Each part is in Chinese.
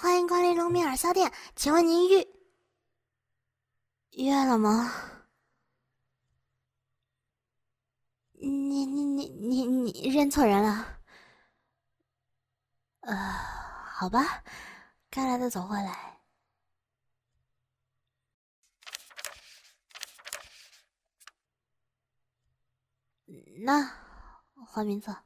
欢迎光临龙米尔骚店，请问您约了吗？你认错人了。好吧，该来的总会来。那换名字。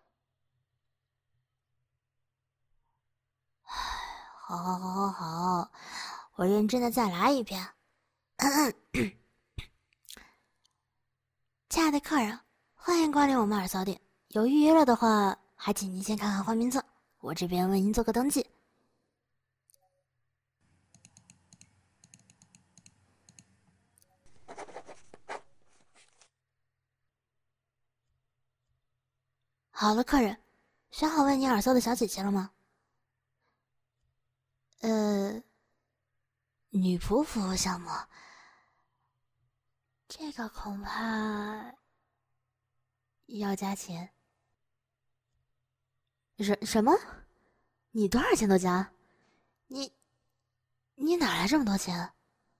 好，我认真的再来一遍。亲爱的客人，欢迎光临我们尔骚店。有预约了的话，还请您先看看换名册，我这边为您做个登记。好了，客人，选好为你耳骚的小姐姐了吗？女仆服务项目，这个恐怕要加钱。什么？你多少钱都加？你哪来这么多钱？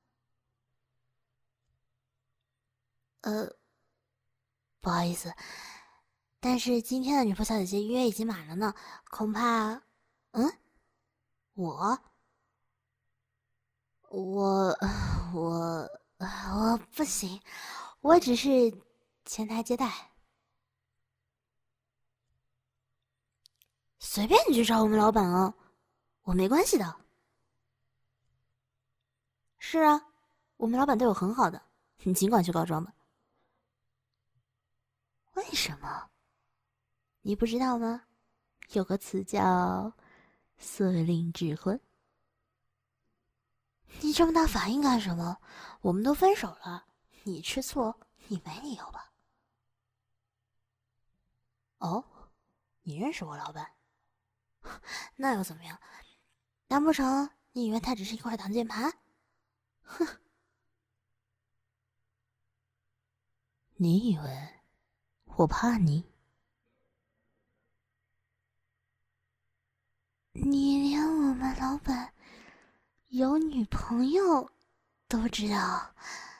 不好意思，但是今天的女仆小姐姐预约已经满了呢，恐怕……我我我不行，我只是前台接待。随便你去找我们老板啊，我没关系的。是啊，我们老板对我很好的，你尽管去告状吧。为什么？你不知道吗？有个词叫色令智昏。你这么大反应干什么？我们都分手了，你吃醋，你没理由吧？哦，你认识我老板？那又怎么样？难不成你以为他只是一块挡箭牌？哼！你以为我怕你？你连我们老板有女朋友都知道？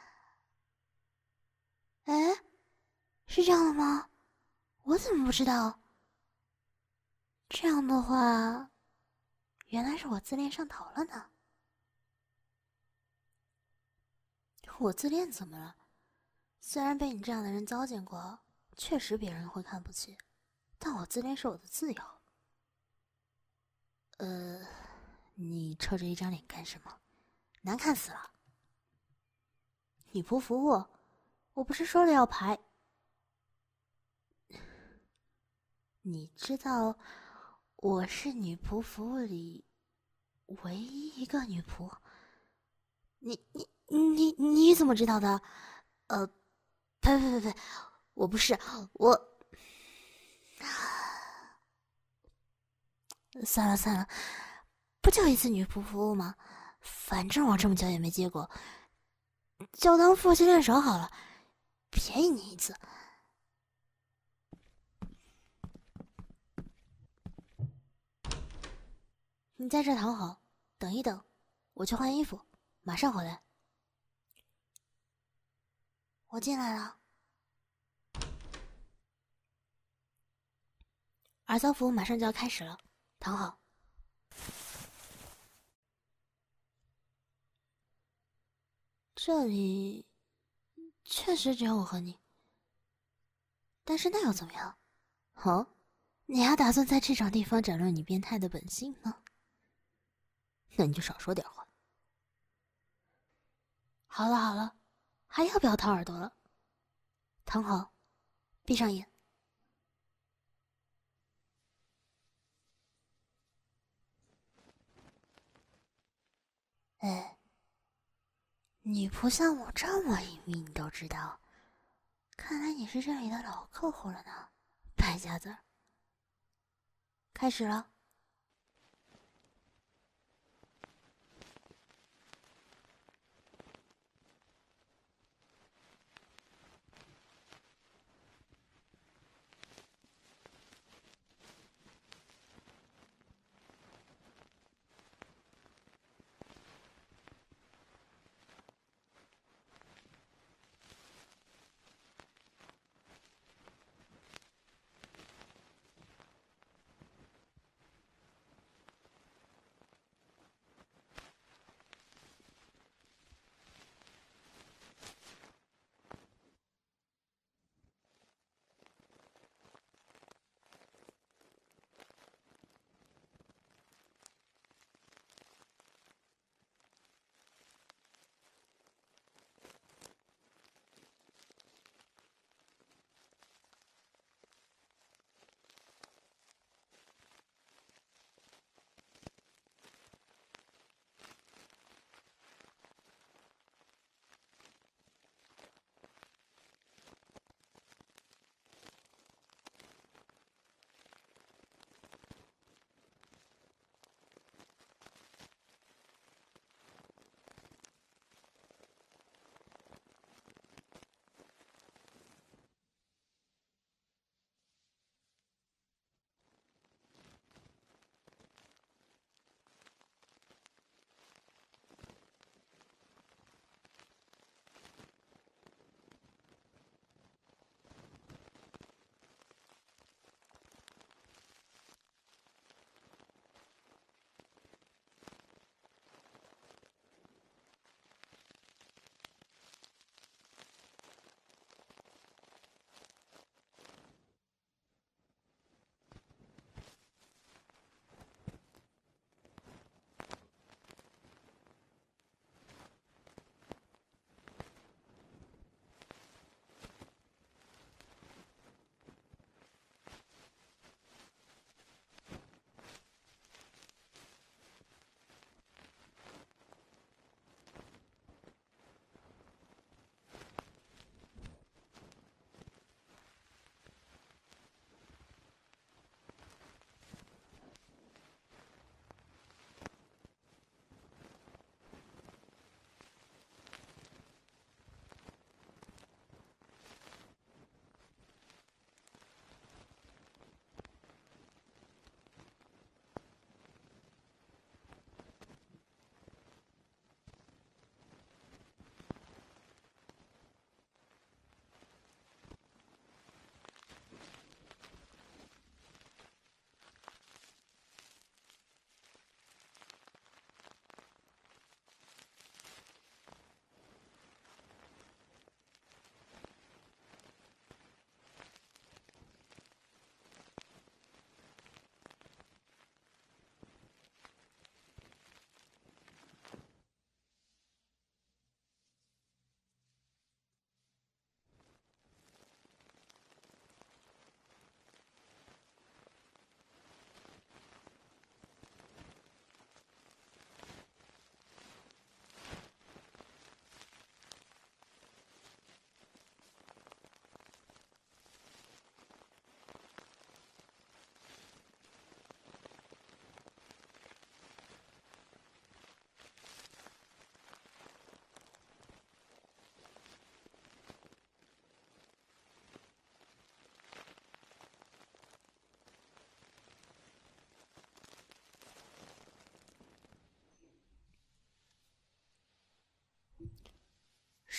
哎，是这样的吗？我怎么不知道？这样的话，原来是我自恋上头了呢。我自恋怎么了？虽然被你这样的人糟践过，确实别人会看不起，但我自恋是我的自由。你臭着一张脸干什么？难看死了！女仆服务，我不是说了要排？你知道我是女仆服务里唯一一个女仆。你怎么知道的？呸！我不是我。算了，不就一次女仆服务吗？反正我这么久也没接过，就当复习练手好了，便宜你一次。你在这躺好，等一等，我去换衣服，马上回来。我进来了。耳骚服务马上就要开始了，躺好。这里确实只有我和你，但是那又怎么样？哦，你还打算在这种地方展露你变态的本性吗？那你就少说点话。好了，还要不要掏耳朵了？躺好，闭上眼。哎，女仆项目这么隐秘，你都知道？看来你是这里的老客户了呢，败家子。开始了。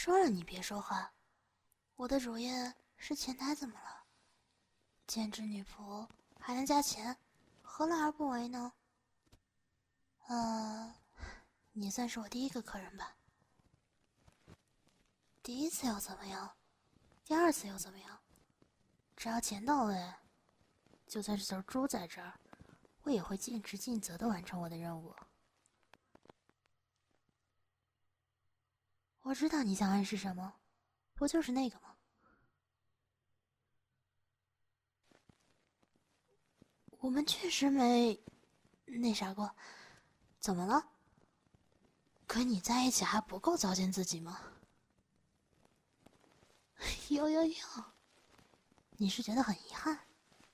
说了你别说话，我的主业是前台，怎么了？兼职女仆还能加钱，何乐而不为呢？你算是我第一个客人吧。第一次又怎么样？第二次又怎么样？只要钱到位，就算是头猪在这儿，我也会尽职尽责地完成我的任务。我知道你想暗示什么，不就是那个吗？我们确实没那啥过，怎么了？跟你在一起还不够糟践自己吗？有，你是觉得很遗憾？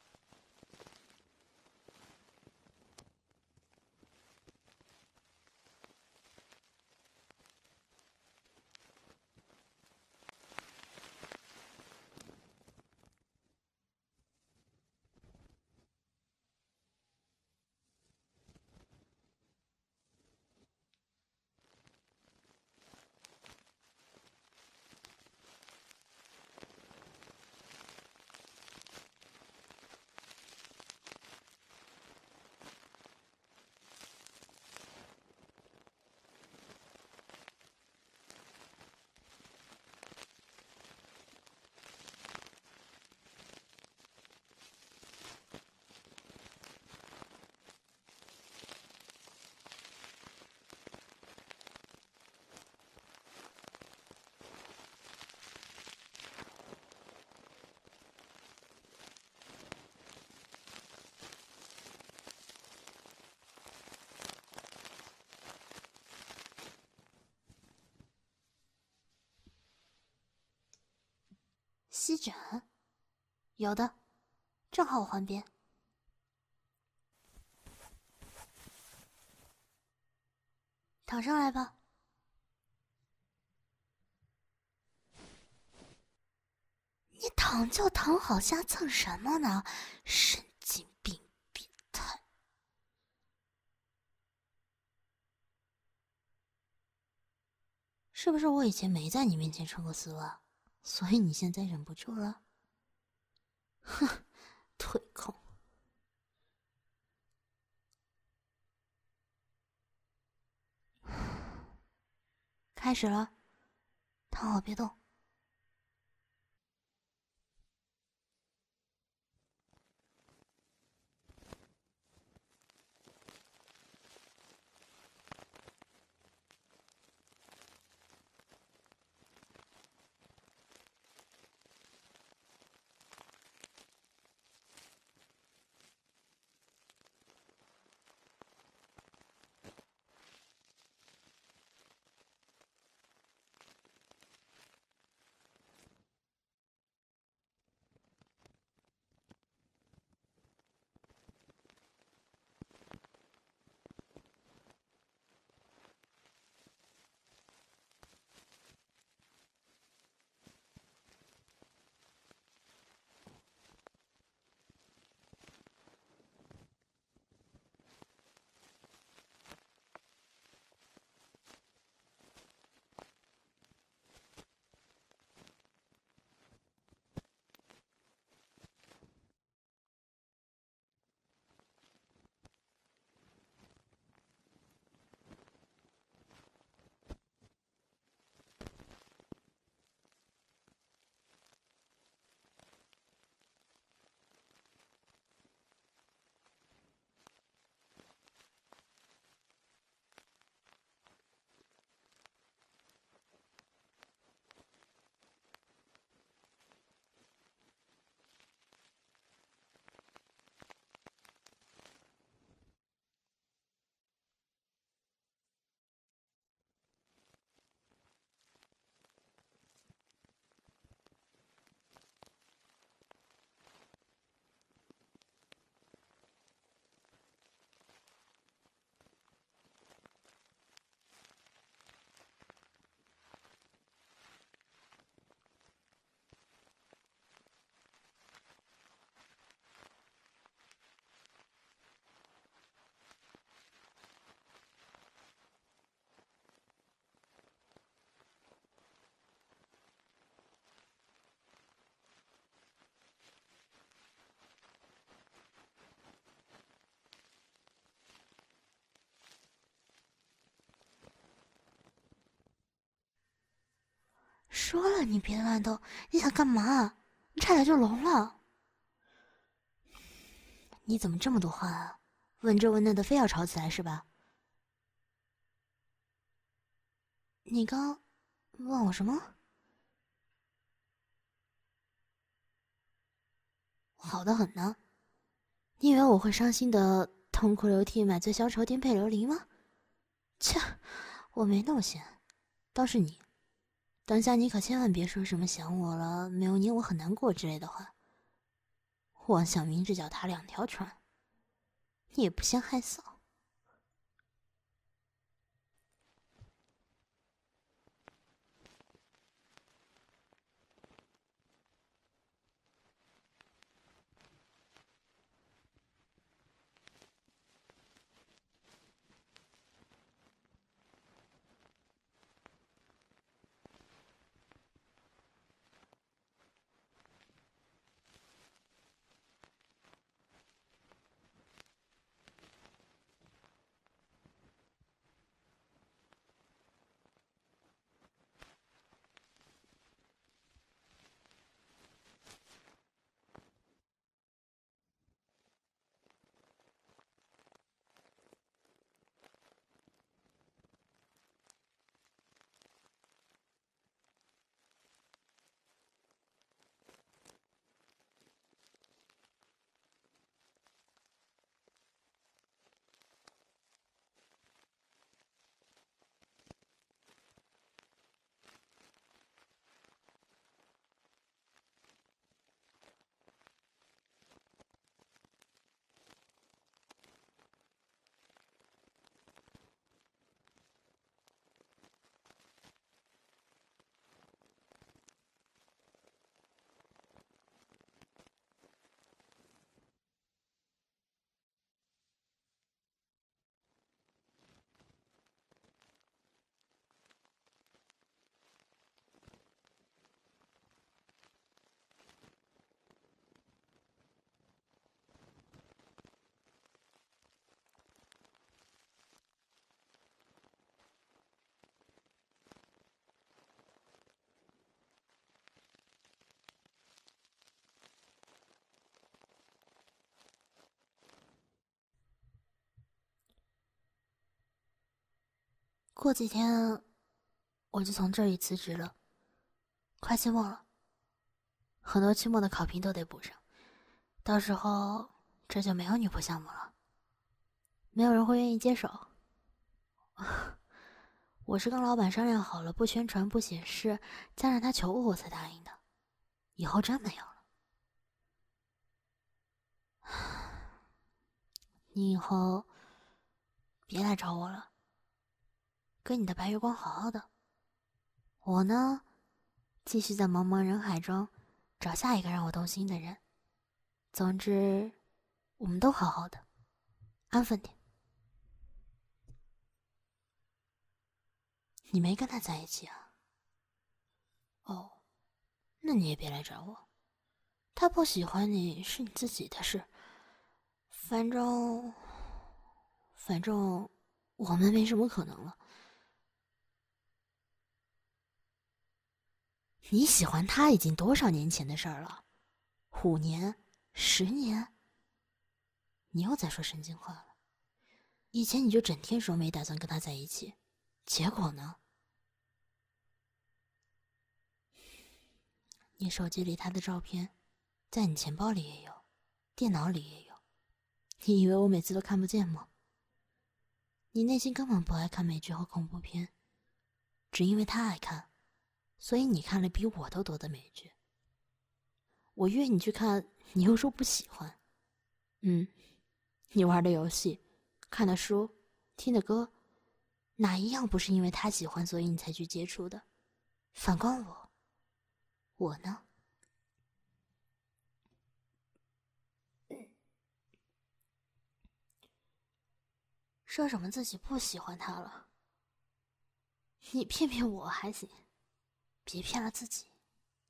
吸枕？有的，正好我换边。躺上来吧。你躺就躺好，瞎蹭什么呢？神经病，变态！是不是我以前没在你面前穿过丝袜，所以你现在忍不住了？哼，腿控。开始了，躺好别动。 说了，你别乱动，你想干嘛？你差点就聋了。你怎么这么多话啊？问这问那的，非要吵起来是吧？你刚问我什么？好的很呢。你以为我会伤心的痛哭流涕买醉消愁颠沛流离吗？切，我没那么闲，倒是你。当下你可千万别说什么想我了，没有你我很难过之类的话。妄想明着脚踏两条船，你也不嫌害臊。过几天我就从这里辞职了，快期末了，很多期末的考评都得补上，到时候这就没有女仆项目了，没有人会愿意接手。我是跟老板商量好了，不宣传不显示，加上他求我才答应的，以后真没有了。你以后别来找我了，跟你的白月光好好的。我呢，继续在茫茫人海中找下一个让我动心的人。总之，我们都好好的，安分点。你没跟他在一起啊？哦，那你也别来找我。他不喜欢你是你自己的事，反正我们没什么可能了。你喜欢他已经多少年前的事儿了？5年、10年？你又在说神经话了。以前你就整天说没打算跟他在一起，结果呢？你手机里他的照片，在你钱包里也有，电脑里也有。你以为我每次都看不见吗？你内心根本不爱看美剧和恐怖片，只因为他爱看，所以你看了比我都多的美剧。我约你去看，你又说不喜欢。你玩的游戏、看的书、听的歌，哪一样不是因为他喜欢，所以你才去接触的？反观我呢？说什么自己不喜欢他了？你骗骗我还行，别骗了自己。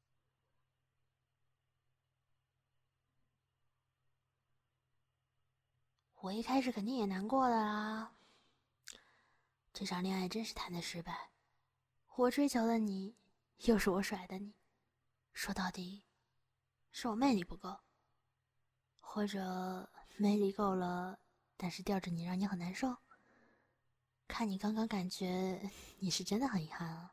我一开始肯定也难过的啦，这场恋爱真是谈的失败。我追求的你， 又是我甩的你。说到底，是我魅力不够，或者魅力够了，但是吊着你让你很难受。看你刚刚感觉你是真的很遗憾啊。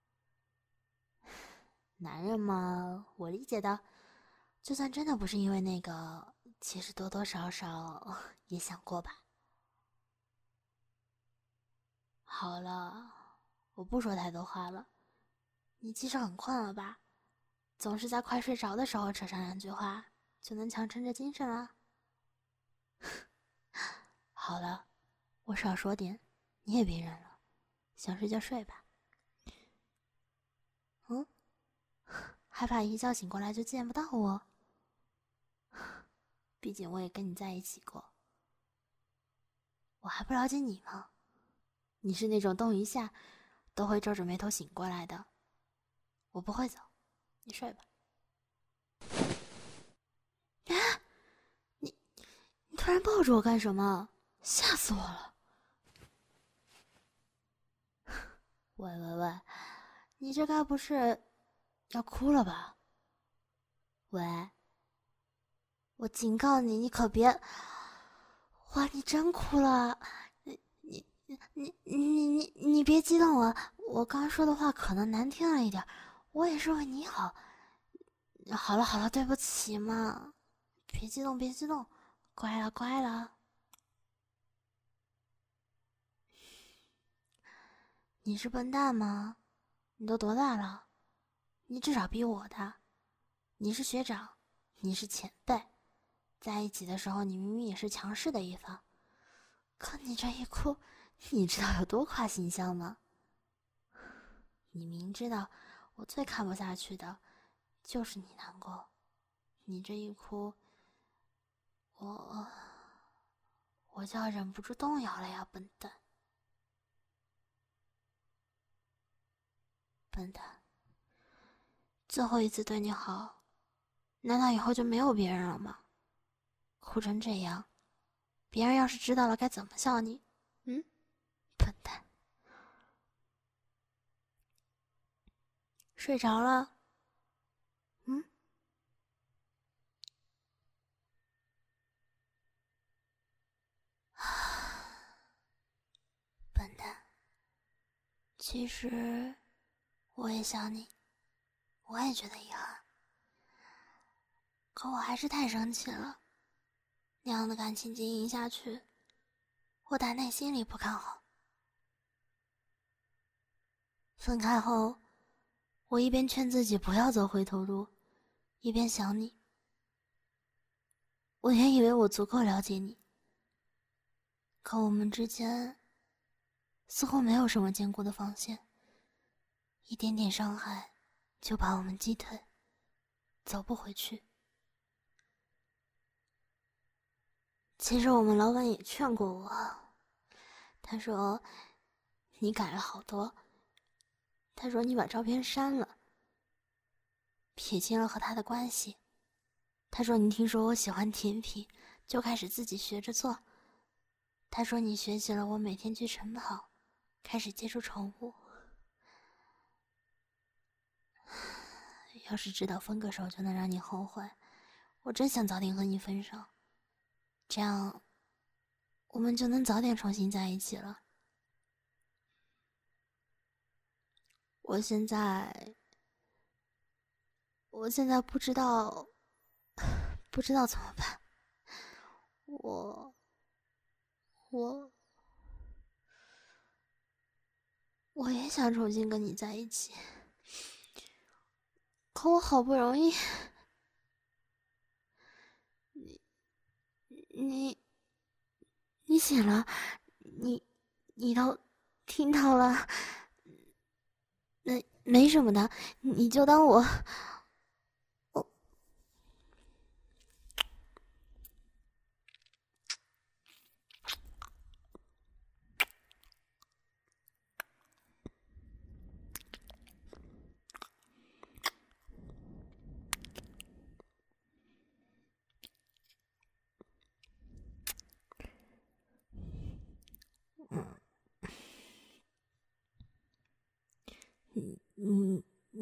男人嘛，我理解的。就算真的不是因为那个，其实多多少少也想过吧。好了，我不说太多话了。你其实很困了吧？总是在快睡着的时候扯上两句话，就能强撑着精神了。好了，我少说点，你也别忍了，想睡就睡吧。嗯，害怕一觉醒过来就见不到我？毕竟我也跟你在一起过。我还不了解你吗？你是那种动一下都会皱着眉头醒过来的。我不会走，你睡吧。啊！你突然抱住我干什么？吓死我了！喂喂喂，你这该不是要哭了吧？喂，我警告你，你可别……哇，你真哭了！你别激动啊！我刚说的话可能难听了一点，我也是为你好。好了好了，对不起嘛，别激动别激动，乖了乖了。你是笨蛋吗？你都多大了？你至少比我大。你是学长，你是前辈，在一起的时候你明明也是强势的一方，可你这一哭，你知道有多垮形象吗？你明知道我最看不下去的就是你难过，你这一哭，我就要忍不住动摇了呀，笨蛋！笨蛋！最后一次对你好，难道以后就没有别人了吗？哭成这样，别人要是知道了该怎么笑你？嗯，笨蛋！睡着了？嗯，笨蛋！其实我也想你，我也觉得遗憾，可我还是太生气了。那样的感情经营下去，我打内心里不看好。分开后，我一边劝自己不要走回头路，一边想你。我原以为我足够了解你，可我们之间似乎没有什么坚固的防线，一点点伤害就把我们击退，走不回去。其实我们老板也劝过我，他说你改了好多，他说你把照片删了，撇清了和他的关系。他说你听说我喜欢甜品，就开始自己学着做。他说你学习了我每天去晨跑，开始接触宠物。要是知道分个手就能让你后悔，我真想早点和你分手，这样我们就能早点重新在一起了。我现在不知道怎么办。我我也想重新跟你在一起，可我好不容易，你你醒了，你都听到了，那没什么的，你就当我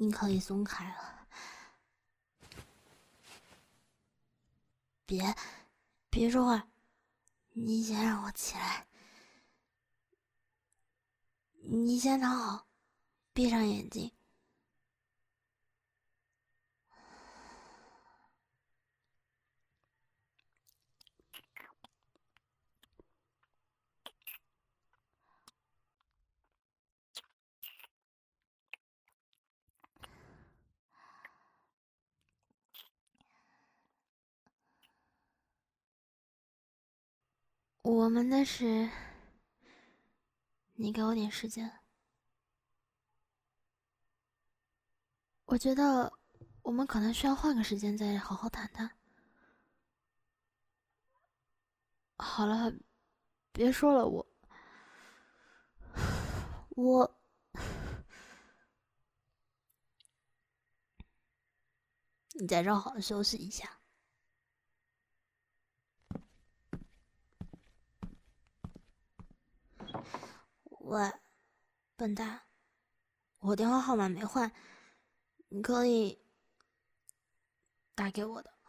你可以松开了。别说话，你先让我起来。你先躺好，闭上眼睛。我们的事，你给我点时间。我觉得我们可能需要换个时间再好好谈谈。好了，别说了，我，你在这好好休息一下。喂，笨蛋，我电话号码没换，你可以打给我的。